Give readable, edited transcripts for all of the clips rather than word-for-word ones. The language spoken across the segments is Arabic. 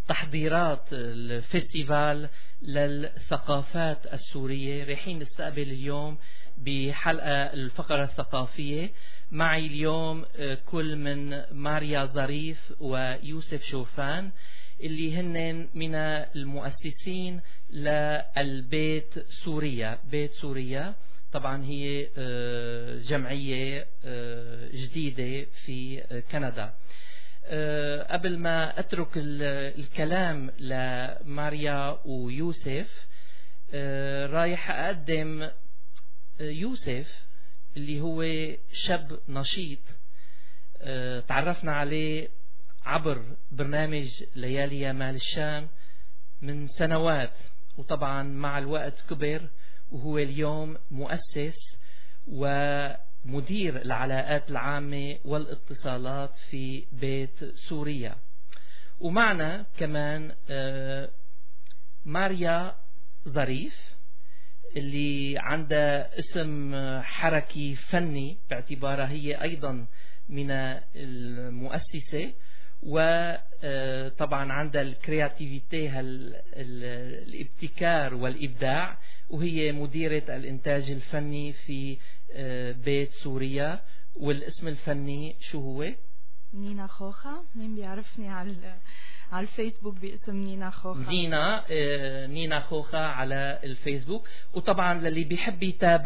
تحضيرات الفيستيفال للثقافات السورية. رايحين نستقبل اليوم بحلقة الفقرة الثقافية. معي اليوم كل من ماريا ظريف ويوسف شوفان اللي هن من المؤسسين للبيت سوريا. بيت سوريا طبعا هي جمعية جديدة في كندا. قبل ما أترك الكلام لماريا ويوسف، رايح أقدم يوسف اللي هو شاب نشيط تعرفنا عليه عبر برنامج ليالي يامال الشام من سنوات، وطبعا مع الوقت كبر وهو اليوم مؤسس ومدير العلاقات العامة والاتصالات في بيت سوريا. ومعنا كمان ماريا ظريف اللي عندها اسم حركي فني باعتبارها هي أيضا من المؤسسة، وطبعا عندها الكرياتيفيتي الابتكار والإبداع، وهي مديرة الإنتاج الفني في بيت سوريا. والاسم الفني شو هو؟ نينا خوخة. مين بيعرفني على الفيسبوك باسم نينا خوخة؟ نينا خوخة على الفيسبوك. وطبعا للي بيحب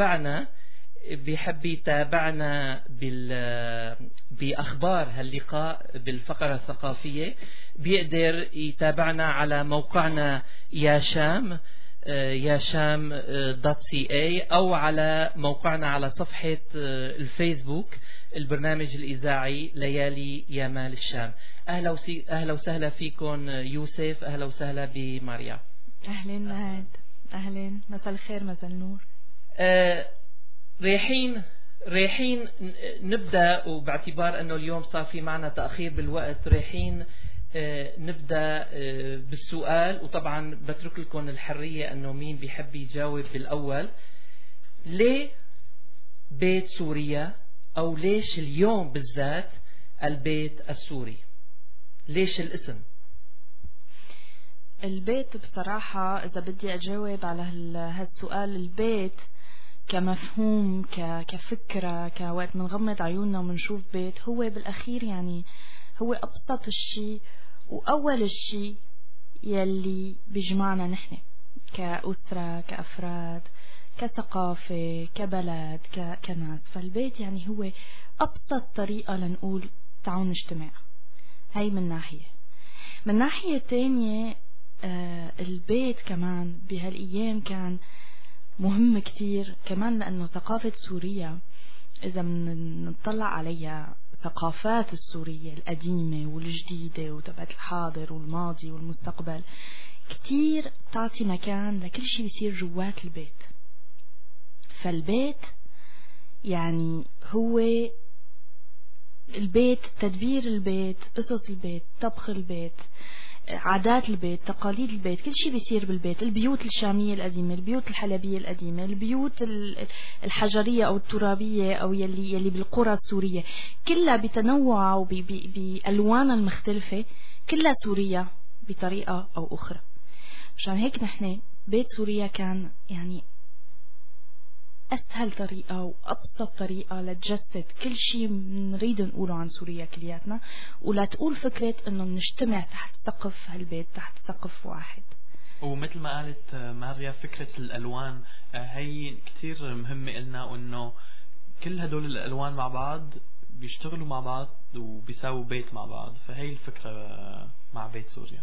يتابعنا بأخبار هاللقاء بالفقرة الثقافية بيقدر يتابعنا على موقعنا ياشام .ca أو على موقعنا على صفحة الفيسبوك البرنامج الإذاعي ليالي يامال الشام. أهلا وسهلا فيكم يوسف. أهلا وسهلا بماريا. أهلين نهاد. أهلين. مساء الخير مساء النور. ريحين نبدأ، وباعتبار أنه اليوم صار في معنا تأخير بالوقت ريحين نبدأ بالسؤال، وطبعا بترك لكم الحرية أنه مين بيحب يجاوب بالأول. ليه بيت سوريا، أو ليش اليوم بالذات البيت السوري؟ ليش الاسم؟ البيت بصراحة إذا بدي أجاوب على هالسؤال، البيت كمفهوم كفكرة كوقت منغمض عيوننا ومنشوف بيت، هو بالأخير يعني هو أبسط الشيء وأول الشيء يلي بيجمعنا نحن كأسرة كأفراد كثقافة كبلد كناس. فالبيت يعني هو أبسط طريقة لنقول تعالوا نجتمع. هاي من ناحية. من ناحية تانية البيت كمان بهالأيام كان مهم كتير كمان، لأنه ثقافة سوريا إذا نطلع عليها ثقافات السورية القديمة والجديدة وتبعت الحاضر والماضي والمستقبل كتير تعطي مكان لكل شيء بيصير جوات البيت. فالبيت يعني هو البيت، تدبير البيت، أسس البيت، طبخ البيت، عادات البيت، تقاليد البيت، كل شيء بيصير بالبيت. البيوت الشامية القديمة، البيوت الحلبية القديمة، البيوت الحجرية أو الترابية أو يلي بالقرى السورية، كلها بتنوعها وبألوانها المختلفة، كلها سورية بطريقة أو أخرى. عشان هيك نحن بيت سوريا كان يعني أسهل طريقة وأبسط طريقة لتجسد كل شيء نريد نقوله عن سوريا كلياتنا، ولا تقول فكرة إنه نجتمع تحت سقف هالبيت، تحت سقف واحد. ومثل ما قالت ماريا فكرة الألوان هي كتير مهمة إلنا، وإنه كل هدول الألوان مع بعض بيشتغلوا مع بعض وبيساووا بيت مع بعض. فهي الفكرة مع بيت سوريا.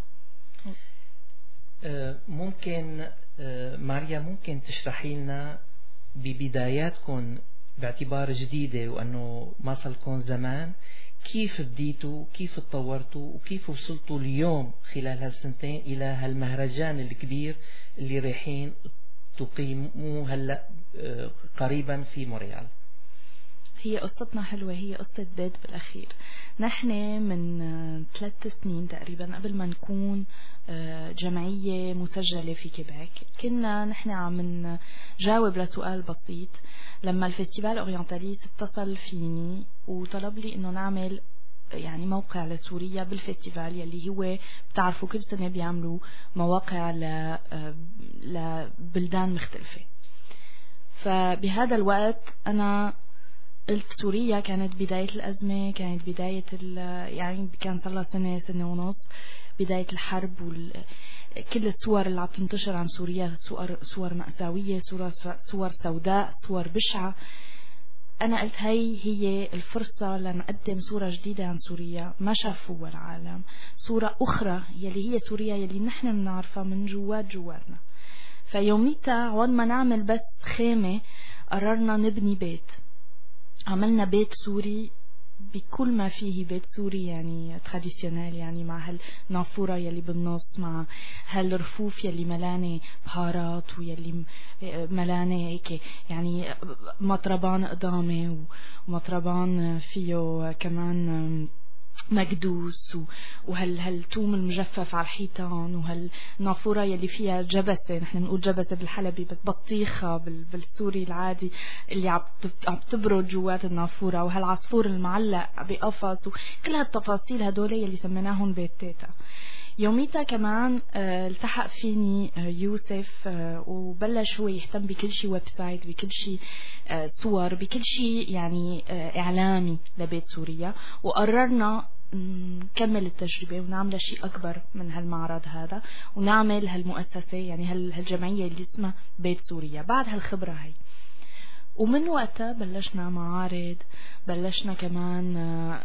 ممكن ماريا ممكن تشرحي لنا ببداياتكم باعتبار جديدة وأنه ما صلكم زمان، كيف بديتوا، كيف تطورتوا، وكيف وصلتوا اليوم خلال هالسنتين إلى هالمهرجان الكبير اللي رايحين تقيموه هلأ قريبا في مونريال؟ هي قصتنا حلوة، هي قصة بيت بالأخير. نحن من 3 سنين تقريبا قبل ما نكون جمعية مسجلة في كيبيك، كنا نحن عم نجاوب لسؤال بسيط لما الفستيفال أورينتاليس اتصل فيني وطلب لي إنه نعمل يعني موقع لسوريا بالفستيفال يلي هو بتعرفوا كل سنة بيعملوا مواقع لبلدان مختلفة. فبهذا الوقت أنا قلت سوريا كانت بداية الأزمة، كانت بداية يعني كان صار لها سنة ونص بداية الحرب، كل الصور اللي عم تنتشر عن سوريا صور مأساوية، صور سوداء، صور بشعة. أنا قلت هي الفرصة لنقدم صورة جديدة عن سوريا ما شافوها العالم، صورة أخرى يلي هي سوريا يلي نحن بنعرفها من جواتنا. فيوميتها عوض ما نعمل بس خيمة قررنا نبني بيت، عملنا بيت سوري بكل ما فيه بيت سوري يعني تراديسيونال، يعني مع هالنافورة يلي بالنص، مع هالرفوف يلي ملانة بهارات ويلي ملانة هيك يعني مطربان قدامي ومطربان فيه كمان مكدوس وهالتوم المجفف على الحيطان، وهالنافورة يلي فيها جبسة، نحن بنقول جبسة بالحلبي بس بطيخة بالسوري العادي اللي عم تبرد جوات النافورة، وهالعصفور المعلق بقفص، وكل هالتفاصيل هدول يلي سميناهم بيت تيتا. يوميتها كمان التحق فيني يوسف وبلش هو يهتم بكل شيء ويب سايت، بكل شيء صور، بكل شيء يعني إعلامي لبيت سوريا، وقررنا نكمل التجربة ونعمل شيء أكبر من هالمعرض هذا، ونعمل هالمؤسسة يعني هالجمعية اللي اسمها بيت سوريا بعد هالخبرة هاي. ومن وقتها بلشنا معارض، بلشنا كمان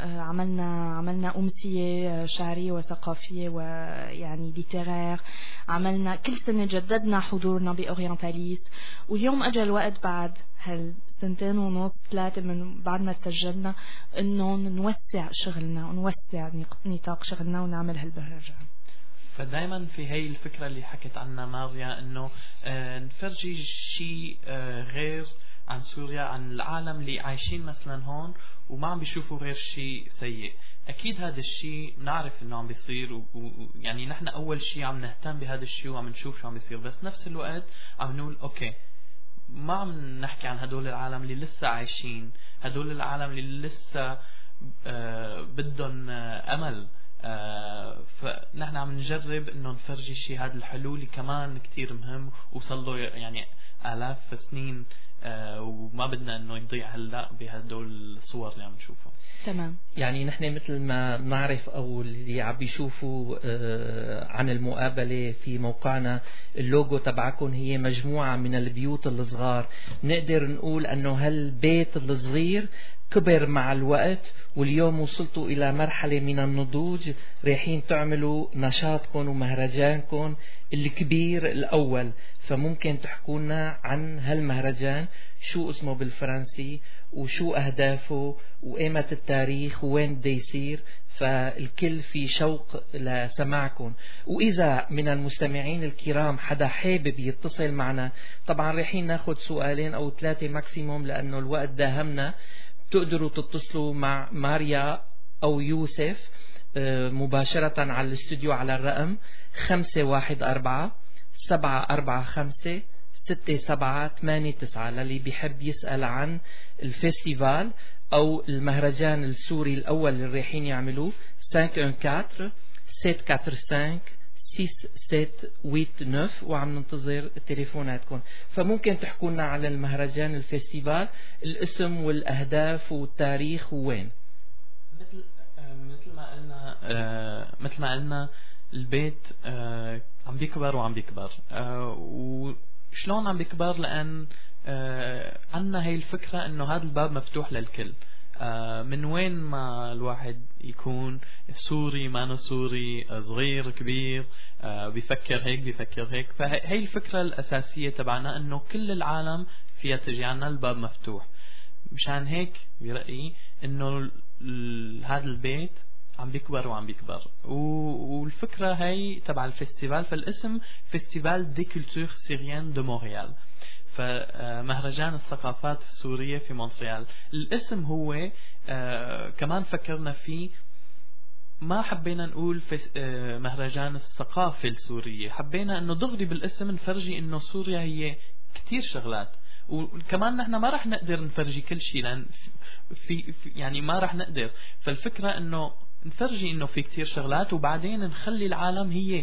عملنا أمسية شعرية وثقافية ويعني ليترير، عملنا كل سنة جددنا حضورنا بأورينتاليس. واليوم أجا الوقت بعد هالسنتين ونص 3 من بعد ما تسجلنا إنه نوسع شغلنا ونوسع نطاق شغلنا ونعمل هالمهرجان. فدايما في هي الفكرة اللي حكت عنها ماريا إنه نفرجي شيء غير عن سوريا، عن العالم اللي عايشين مثلا هون وما عم بيشوفوا غير شيء سيء. اكيد هذا الشيء نعرف انه عم بيصير يعني نحن اول شيء عم نهتم بهذا الشيء وعم نشوف شو عم بيصير، بس نفس الوقت عم نقول اوكي ما عم نحكي عن هدول العالم اللي لسه عايشين، هدول العالم اللي لسه بدهم امل. فنحن عم نجرب انه نفرجي شيء هذا الحلو اللي كمان كتير مهم وصل له يعني آلاف سنين، وما بدنا انه يضيع هلا بهدول الصور اللي عم نشوفها. تمام. يعني نحن مثل ما بنعرف او اللي عم بيشوفوا عن المقابله في موقعنا، اللوجو تبعكم هي مجموعه من البيوت الصغار. نقدر نقول انه هالبيت الصغير كبر مع الوقت، واليوم وصلتوا إلى مرحلة من النضوج، رايحين تعملوا نشاطكم ومهرجانكم الكبير الأول. فممكن تحكونا عن هالمهرجان، شو اسمه بالفرنسي وشو أهدافه وإيمة التاريخ وين بده يصير، فالكل في شوق لسماعكم. وإذا من المستمعين الكرام حدا حابب يتصل معنا، طبعا رايحين ناخد 2 أو 3 ماكسيموم لأنه الوقت داهمنا، تقدروا تتصلوا مع ماريا أو يوسف مباشرة على الاستوديو على الرقم 514-745-6789 للي بيحب يسأل عن الفستيفال أو المهرجان السوري الأول اللي رايحين يعملوه. 514-745-6789 وعم ننتظر تليفوناتكم. فممكن تحكونا على المهرجان الفستيفال، الاسم والأهداف والتاريخ وين. مثل ما قلنا البيت عم بيكبر وعم بيكبر، وشلون عم بيكبر؟ لأن عنا هاي الفكرة انه هذا الباب مفتوح للكل، من وين ما الواحد يكون سوري ما سوري، صغير كبير، بيفكر هيك بيفكر هيك. فهي الفكرة الأساسية تبعنا انه كل العالم فيها تجي عنا، الباب مفتوح. مشان هيك برأيي انه هذا البيت عم بيكبر وعم بيكبر. والفكرة هي تبع الفستيفال، فالاسم فستيفال دي كولتور سيريان دو مونريال، فمهرجان الثقافات السورية في مونتريال. الاسم هو كمان فكرنا فيه، ما حبينا نقول مهرجان الثقافة السورية، حبينا انه دغري بالاسم نفرجي انه سوريا هي كتير شغلات، وكمان نحن ما راح نقدر نفرجي كل شيء، لأن في يعني ما راح نقدر. فالفكرة إنه نفرجي إنه في كتير شغلات، وبعدين نخلي العالم هي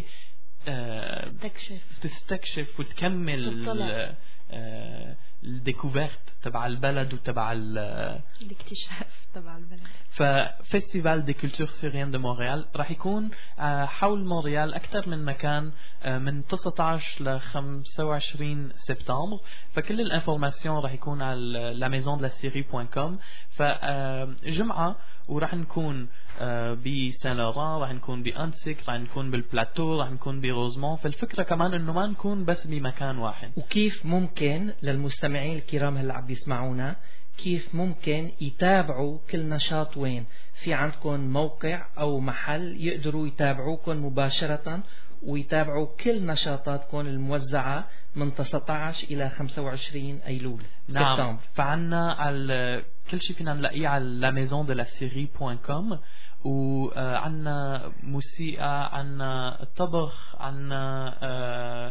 تستكشف وتكمل الديكوفيرت تبع البلد وتبع الاكتشاف تبع البلد. ففستيفال دي كولتور سوريان دي مونريال راح يكون حول مونريال أكثر من مكان من 19 ل 25 سبتمبر. فكل الانفورماسيون راح يكون على lamaisondelaserie.com. فجمعة وراح نكون بسان لوران، راح نكون بأنسك، راح نكون بالبلاتو، راح نكون بروزمون. فالفكرة كمان انه ما نكون بس بمكان واحد. وكيف ممكن للمستمعين الكرام هلا عم بيسمعونا كيف ممكن يتابعوا كل نشاط؟ وين في عندكم موقع او محل يقدروا يتابعوكم مباشرة ويتابعوا كل نشاطاتكم الموزعة من 19 إلى 25 أيلول نعم. سبتمبر. فعنا على كل شيء فينا نلاقيه على lamaisondelaserie.com. وعنا موسيقى، عنا طبخ، عنا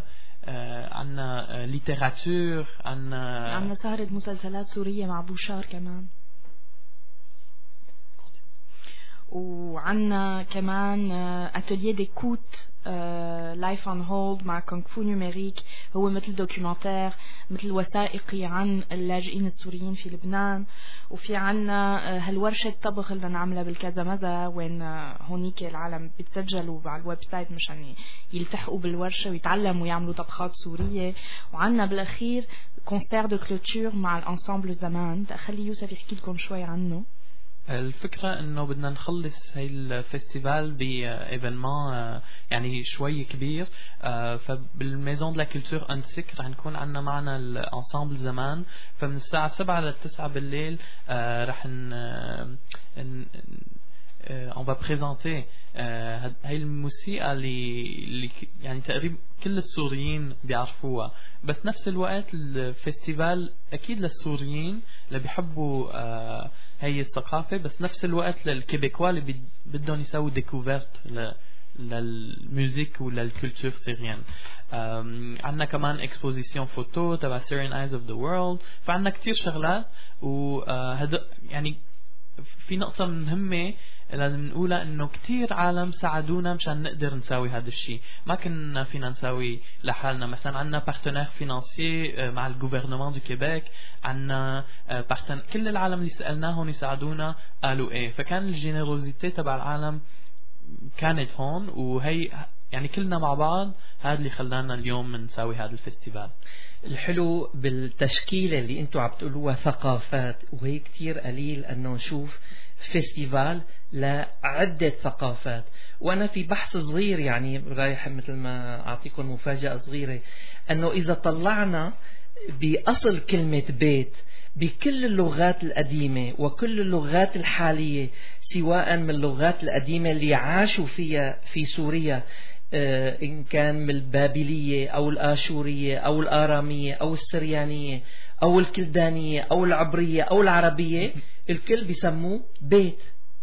ليتراتور، عنا سهرة مسلسلات سورية مع بوشار كمان، وعنا كمان اتelier d'écoute لايف اون هولد مع كونغ فو نيوميريك، هو مثل دوكيومنتير مثل وثائقي عن اللاجئين السوريين في لبنان. وفي عنا هالورشة طبخ اللي نعملها بالكازامازا، وين هونيك العالم بتسجلوا على الويب سايت مشان يلتحقوا بالورشة ويتعلموا ويعملوا طبخات سورية. وعنا بالاخير كونسير دو كلوتور مع الانسامبل زمان، اخلي يوسف يحكي لكم شوي عنه. الفكرة انه بدنا نخلص هاي الفستيفال بايفنمان يعني شوي كبير. فبالميزون دو لا كولتور انسك رح نكون عنا معنا الانسامبل زمان. فمن الساعة 7 ل 9 بالليل رح on va présenter هاي الموسيقى اللي يعني تقريبا كل السوريين بيعرفوها. بس نفس الوقت الفستيفال أكيد للسوريين اللي بيحبوا هاي الثقافة، بس نفس الوقت للكيبيكوا اللي بدهم يسووا ديكوفيرت للموسيقى وللكولتور سوريان. عندنا كمان اكسبوزيسيون فوتو تبع Syrian Eyes of the World. فعندنا كتير شغلات. وهذا يعني في نقطة مهمة لازم نقولها، انه كتير عالم ساعدونا مشان نقدر نساوي هذا الشيء. ما كنا فينا نساوي لحالنا. مثلا عنا بارتنير فينانسيي مع الجوفرنمان دو كيبيك، عنا كل العالم اللي سألناهم يساعدونا قالوا ايه. فكان الجينيروزيتي تبع العالم كانت هون، وهي يعني كلنا مع بعض هذا اللي خلانا اليوم نساوي هذا الفستيفال. الحلو بالتشكيلة اللي انتوا عم تقولوها ثقافات، وهي كتير قليل انه نشوف فستيفال لعدة ثقافات. وانا في بحث صغير يعني رايح مثل ما اعطيكم مفاجأة صغيرة، انه اذا طلعنا باصل كلمة بيت بكل اللغات القديمة وكل اللغات الحالية، سواء من اللغات القديمة اللي عاشوا فيها في سوريا، إن كان من البابلية أو الآشورية أو الآرامية أو السريانية أو الكلدانية أو العبرية أو العربية، الكل بيسموه بيت.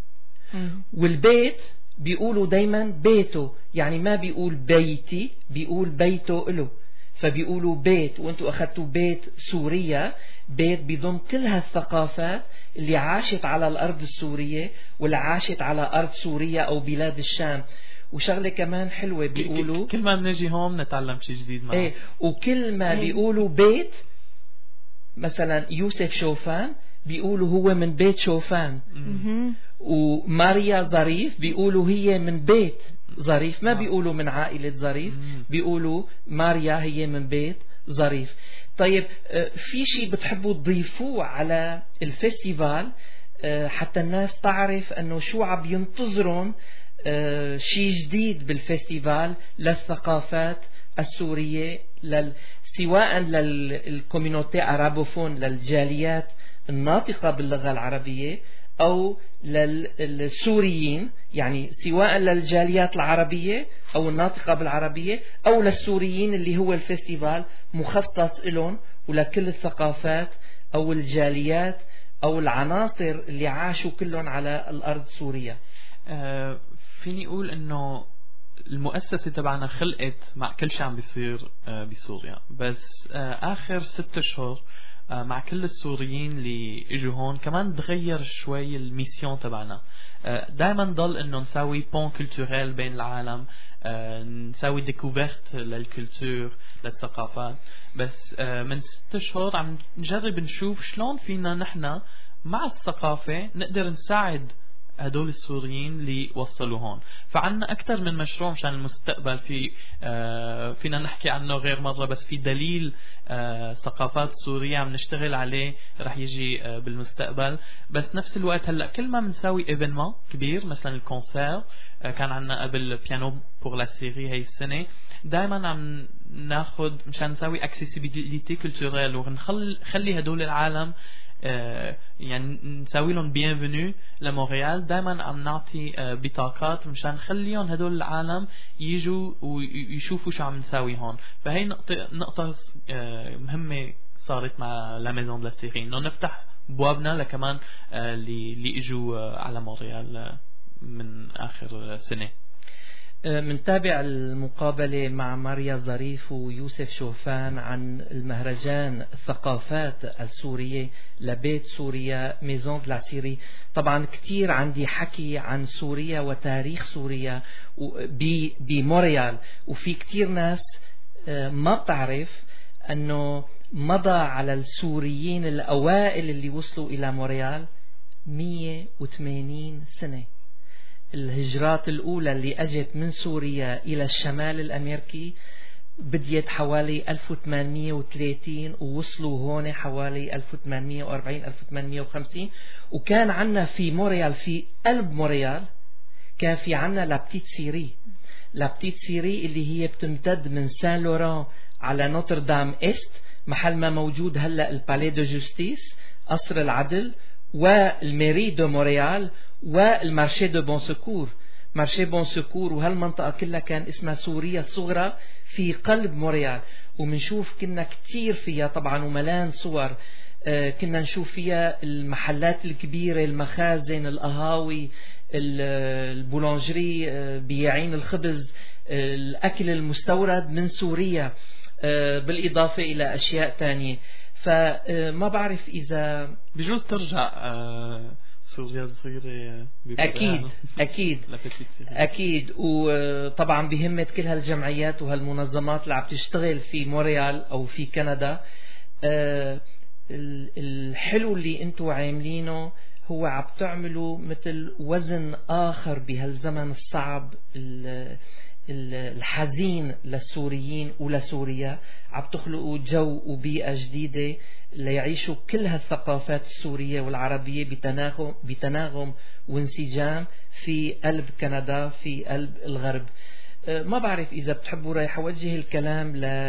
والبيت بيقولوا دايما بيته، يعني ما بيقول بيتي، بيقول بيته إله، فبيقولوا بيت. وانتوا أخذتوا بيت سوريا، بيت بيضم كل هالثقافات اللي عاشت على الأرض السورية واللي عاشت على أرض سوريا أو بلاد الشام. وشغلة كمان حلوة بيقولوا كل ما بنجي هون نتعلم شيء جديد معه. ايه، وكل ما بيقولوا بيت، مثلا يوسف شوفان بيقولوا هو من بيت شوفان، وماريا ظريف بيقولوا هي من بيت ظريف، ما بيقولوا من عائلة ظريف، بيقولوا ماريا هي من بيت ظريف. طيب في شيء بتحبوا تضيفوه على الفستيفال حتى الناس تعرف انه شو عم ينتظرون شيء جديد بالفستيفال للثقافات السورية، سواء للكوميونيتي عربوفون، للجاليات الناطقة باللغة العربية، أو للسوريين، يعني سواء للجاليات العربية أو الناطقة بالعربية، أو للسوريين اللي هو الفستيفال مخصص لهم، ولكل الثقافات أو الجاليات أو العناصر اللي عاشوا كلهم على الأرض سوريا. فيني أقول إنه المؤسسة تبعنا خلقت مع كل شيء عم بيصير بسوريا، بس آخر 6 أشهر مع كل السوريين اللي اجوا هون كمان تغير شوي الميسيون تبعنا. دائما ضل انه نساوي بون كولتوريل بين العالم، نساوي ديكوفيرت للكولتور للثقافات. بس من 6 أشهر عم نجرب نشوف شلون فينا نحن مع الثقافة نقدر نساعد هدول السوريين اللي وصلوا هون. فعنا أكثر من مشروع مشان المستقبل، فينا نحكي عنه غير مرة، بس في دليل ثقافات سورية عم نشتغل عليه رح يجي بالمستقبل. بس نفس الوقت هلأ كل ما بنساوي ايفينمون كبير مثلا الكونسير، كان عنا قبل بيانو بور لا سيري هاي السنة، دائما عم ناخد مشان نساوي اكسيسيبيليتي كولتوريل ونخلي هدول العالم يعني نساوي لهم بيانفينيو لمونريال. دائما عم نعطي بطاقات مشان نخليهم هدول العالم يجوا ويشوفوا شو عم نساوي هون. فهي نقطة مهمة صارت مع لا ميزون دو لا سيري، انه نفتح بوابنا لكمان اللي اجوا على مونريال من اخر سنة. منتابع المقابلة مع ماريا ظريف ويوسف شوفان عن المهرجان الثقافات السورية لبيت سوريا ميزون دو لا سيري. طبعا كتير عندي حكي عن سوريا وتاريخ سوريا بمونريال، وفي كتير ناس ما بتعرف أنه مضى على السوريين الأوائل اللي وصلوا إلى مونريال 180 سنة. الهجرات الأولى اللي أجت من سوريا إلى الشمال الأمريكي بديت حوالي 1830 ووصلوا هون حوالي 1840-1850. وكان عنا في مونريال، في قلب مونريال، كان في عنا لابتيت سيري. لابتيت سيري اللي هي بتمتد من سان لوران على نوتردام إست، محل ما موجود هلأ البالي دو جوستيس قصر العدل، والميري دو مونريال، والمارشي دو بون سكور. مارشي بون سكور وهالمنطقة كلها كان اسمها سوريا الصغرى في قلب مونريال. ومنشوف كنا كتير فيها طبعا وملان صور، كنا نشوف فيها المحلات الكبيرة، المخازن، القهاوي، البولانجري، بياعين الخبز، الأكل المستورد من سوريا، بالإضافة إلى أشياء تانية. فما بعرف إذا بجوز ترجع سوريا الصغيرة. أكيد. وطبعا بهمة كل هالجمعيات وهالمنظمات اللي عم تشتغل في مونريال أو في كندا. الحلو اللي انتوا عاملينه هو عم تعملوا مثل وزن آخر بهالزمن الصعب الحزين للسوريين ولسوريا. عم تخلقوا جو وبيئة جديدة ليعيشوا كل هالثقافات السورية والعربية بتناغم وانسجام في قلب كندا، في قلب الغرب. ما بعرف إذا بتحبوا رايح أوجه الكلام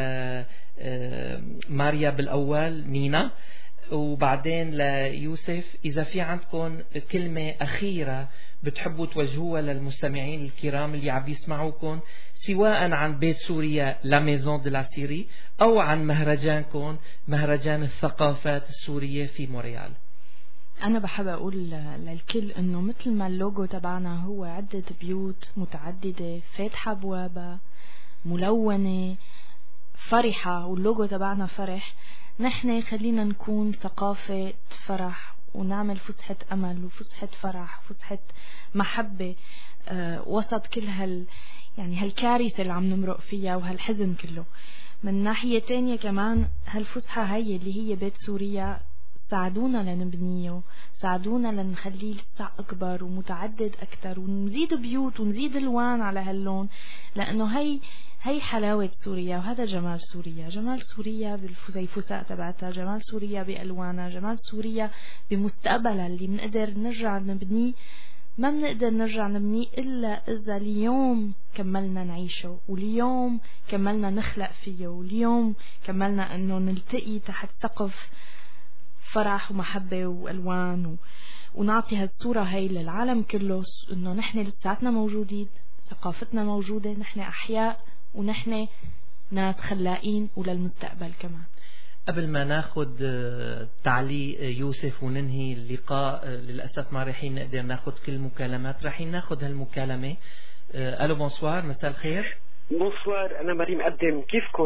لماريا بالأول، نينا، وبعدين ليوسف. إذا في عندكم كلمة أخيرة بتحبوا توجهوها للمستمعين الكرام اللي عم يسمعوكم، سواء عن بيت سوريا لا ميزون دو لا سيري أو عن مهرجانكم، مهرجان الثقافات السورية في مونريال. أنا بحب أقول للكل إنه مثل ما اللوجو تبعنا هو عدة بيوت متعددة فاتحة بوابة ملونة فرحة، واللوجو تبعنا فرح، نحن خلينا نكون ثقافة فرح ونعمل فسحة أمل وفسحة فرح وفسحة محبة وسط كل يعني هالكارثة اللي عم نمرق فيها وهالحزن كله. من ناحية تانية كمان هالفسحة هي اللي هي بيت سوريا ساعدونا لنبنيه، ساعدونا لنخليه لسه أكبر ومتعدد أكتر، ونزيد بيوت ونزيد الوان على هاللون، لأنه هي حلاوة سوريا وهذا جمال سوريا. جمال سوريا بالفسيفساء تبعتها، جمال سوريا بألوانها، جمال سوريا بمستقبلها اللي بنقدر نرجع نبنيه. ما بنقدر نرجع نبنيه إلا إذا اليوم كملنا نعيشه، واليوم كملنا نخلق فيه، واليوم كملنا أنه نلتقي تحت سقف فرح ومحبة وألوان ونعطي هالصورة هاي للعالم كله، أنه نحن لساتنا موجودين، ثقافتنا موجودة، نحن أحياء ونحن ناس خلاقين وللمستقبل كمان. قبل ما ناخد تعليق يوسف وننهي اللقاء، للأسف ما رايحين نقدر ناخد كل مكالمات، رايحين ناخد هالمكالمة. ألو بونسوار، مساء الخير. بونسوار، أنا مريم قدم، كيفكن؟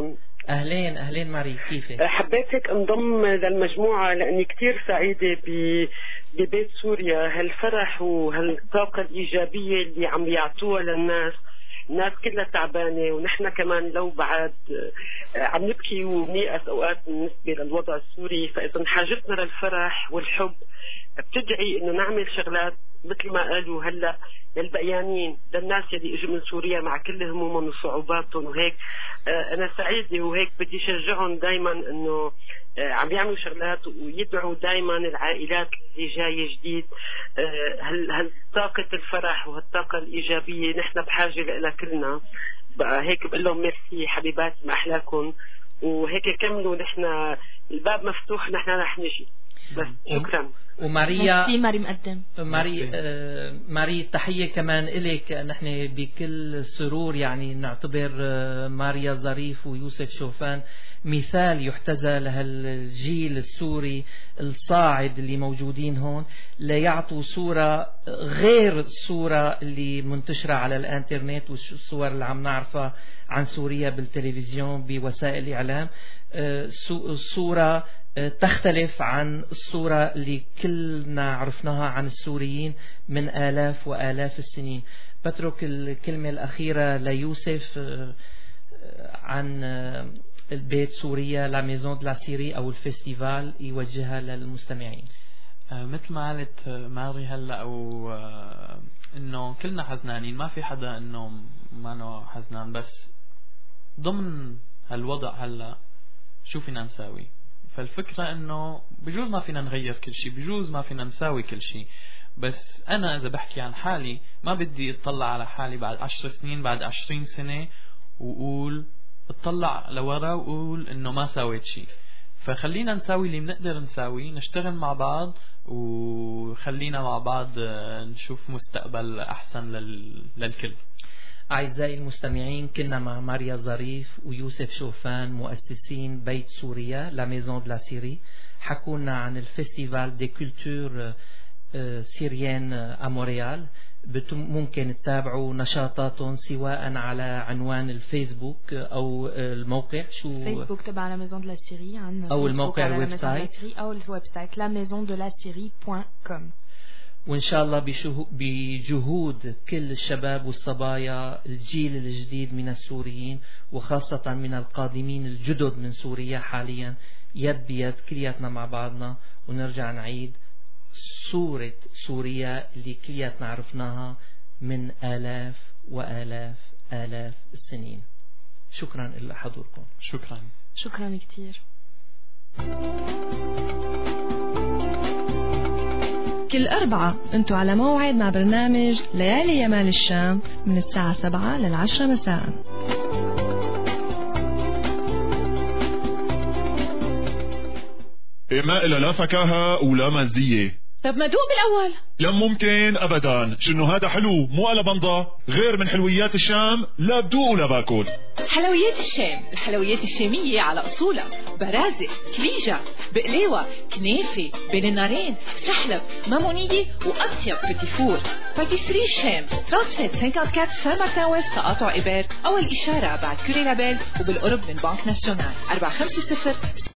أهلين ماري، كيفك؟ حبيت هيك انضم للمجموعة لأني كتير سعيدة ببيت سوريا، هالفرح وهالطاقة الإيجابية اللي عم يعطوها للناس. الناس كلها تعبانة، ونحن كمان لو بعد عم نبكي ونيأس أوقات بالنسبة للوضع السوري. فإذا حاجتنا للفرح والحب بتدعي إنه نعمل شغلات مثل ما قالوا هلا للبقيانين، للناس اللي اجوا من سوريا مع كل همومهم وصعوباتهم وهيك. انا سعيده وهيك بدي شجعهم دائما انه عم يعملوا شغلات ويدعوا دائما العائلات اللي جايه جديد. هالطاقه الفرح وهالطاقه الايجابيه نحن بحاجه لها كلنا. بقى هيك بقول لهم ميرسي حبيباتي، ما احلاكم، وهيك كملوا، نحن الباب مفتوح، نحن رح نجي. بس شكرا. وماريا ماري مقدم ماري تحية كمان إليك. نحن بكل سرور يعني نعتبر ماريا ظريف ويوسف شوفان مثال يحتذى لهالجيل السوري الصاعد اللي موجودين هون، ليعطوا صورة غير الصورة اللي منتشرة على الانترنت والصور اللي عم نعرفها عن سوريا بالتلفزيون بوسائل الإعلام. صورة تختلف عن الصورة اللي كلنا عرفناها عن السوريين من آلاف وآلاف السنين. بترك الكلمة الأخيرة ليوسف عن البيت سوريا لا ميزون دو لا سيري أو الفستيفال يوجهها للمستمعين. مثل ما قالت ماري هلا، أو إنه كلنا حزنانين، ما في حدا إنه ما حزنان، بس ضمن هالوضع هلا شو فينا نساوي؟ فالفكرة انه بجوز ما فينا نغير كل شيء، بجوز ما فينا نساوي كل شيء، بس انا اذا بحكي عن حالي ما بدي اطلع على حالي بعد 10 سنين، بعد 20 سنة وقول اطلع لورا وقول انه ما سويت شيء. فخلينا نساوي اللي بنقدر نساوي، نشتغل مع بعض، وخلينا مع بعض نشوف مستقبل احسن للكل. أعزائي المستمعين، كنا مع ماريا ظريف ويوسف شوفان مؤسسين بيت سوريا لا ميزون دو لا سيري. حكونا عن الفستيفال دي كولتور سيريان أموريال. ممكن تتابعوا نشاطاتهم سواء على عنوان الفيسبوك أو الموقع فيسبوك تبع لا ميزون دو لا سيري، أو الموقع الويب سايت، أو الويب سايت lamaisondelasyrie.com. وإن شاء الله بجهود كل الشباب والصبايا الجيل الجديد من السوريين، وخاصة من القادمين الجدد من سوريا حاليا، يد بيد كلياتنا مع بعضنا، ونرجع نعيد صورة سوريا اللي كلياتنا عرفناها من آلاف وآلاف السنين. شكرا لحضوركم. شكرا كتير. كل أربعة أنتوا على موعد مع برنامج ليالي يمال الشام من الساعة 7 لل10 مساء. ما إلا لا فكاهة ولا مزية. طب ما دوق بالأول. لا ممكن أبدا، شنو هذا حلو مو على بنضة، غير من حلويات الشام لا بدوق ولا باكل. حلويات الشام، الحلويات الشامية على أصولها، برازق، كليجة، بقليوة، كنافة، بين النارين، سحلب، مامونية، وأطيب بتيفور. باتيسري الشام 3754 سان مارتن ويست، تقاطع إبر، أول إشارة بعد كوري لابيل، وبالقرب من بنك ناسيونال. 450